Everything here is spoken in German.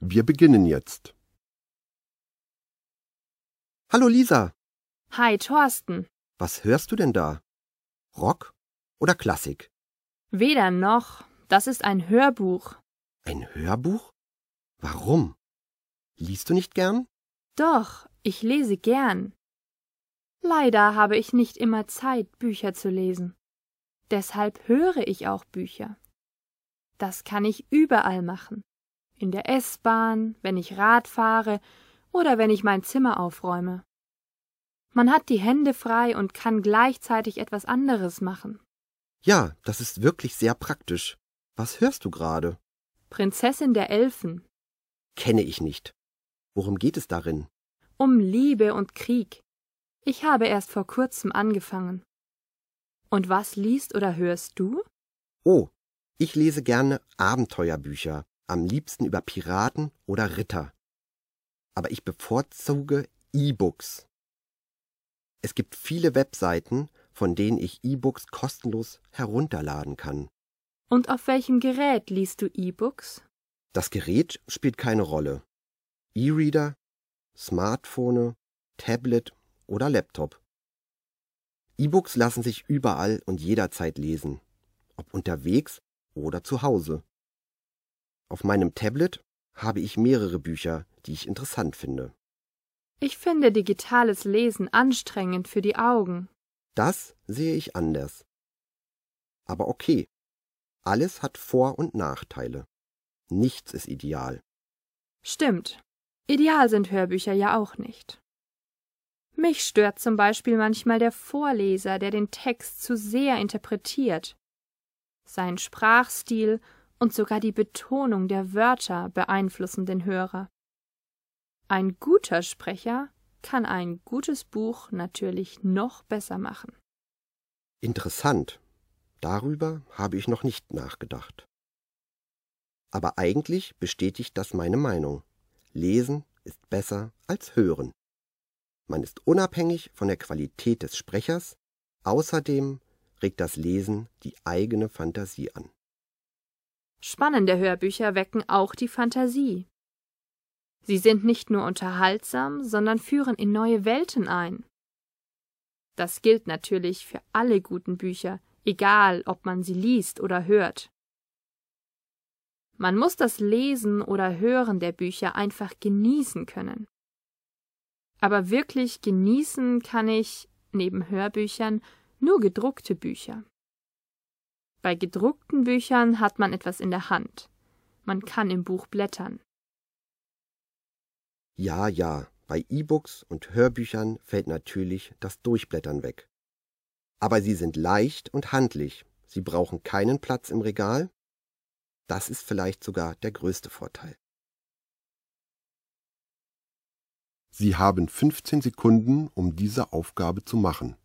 Wir beginnen jetzt. Hallo Lisa, Hi, Thorsten. was hörst du denn da? Rock oder Klassik? Weder noch. Das ist ein Hörbuch. Ein Hörbuch? Warum? Liest du nicht gern? Doch, ich lese gern. Leider habe ich nicht immer Zeit, Bücher zu lesen. Deshalb höre ich auch Bücher. Das kann ich überall machen. In der S-Bahn, wenn ich Rad fahre oder wenn ich mein Zimmer aufräume. Man hat die Hände frei und kann gleichzeitig etwas anderes machen. Ja, das ist wirklich sehr praktisch. Was hörst du gerade? Prinzessin der Elfen. Kenne ich nicht. Worum geht es darin? Um Liebe und Krieg. Ich habe erst vor kurzem angefangen. Und was liest oder hörst du? Oh, ich lese gerne Abenteuerbücher, am liebsten über Piraten oder Ritter. Aber ich bevorzuge E-Books. Es gibt viele Webseiten, von denen ich E-Books kostenlos herunterladen kann. Und auf welchem Gerät liest du E-Books? Das Gerät spielt keine Rolle. E-Reader, Smartphone, Tablet oder Laptop. E-Books lassen sich überall und jederzeit lesen, ob unterwegs oder zu Hause. Auf meinem Tablet habe ich mehrere Bücher, die ich interessant finde. Ich finde digitales Lesen anstrengend für die Augen. Das sehe ich anders. Aber okay, alles hat Vor- und Nachteile. Nichts ist ideal. Stimmt. Ideal sind Hörbücher ja auch nicht. Mich stört zum Beispiel manchmal der Vorleser, der den Text zu sehr interpretiert. Sein Sprachstil und sogar die Betonung der Wörter beeinflussen den Hörer. Ein guter Sprecher kann ein gutes Buch natürlich noch besser machen. Interessant. Darüber habe ich noch nicht nachgedacht. Aber eigentlich bestätigt das meine Meinung. Lesen ist besser als Hören. Man ist unabhängig von der Qualität des Sprechers. Außerdem regt das Lesen die eigene Fantasie an. Spannende Hörbücher wecken auch die Fantasie. Sie sind nicht nur unterhaltsam, sondern führen in neue Welten ein. Das gilt natürlich für alle guten Bücher, egal ob man sie liest oder hört. Man muss das Lesen oder Hören der Bücher einfach genießen können. Aber wirklich genießen kann ich, neben Hörbüchern, nur gedruckte Bücher. Bei gedruckten Büchern hat man etwas in der Hand. Man kann im Buch blättern. Ja, bei E-Books und Hörbüchern fällt natürlich das Durchblättern weg. Aber sie sind leicht und handlich. Sie brauchen keinen Platz im Regal. Das ist vielleicht sogar der größte Vorteil. Sie haben 15 Sekunden, um diese Aufgabe zu machen.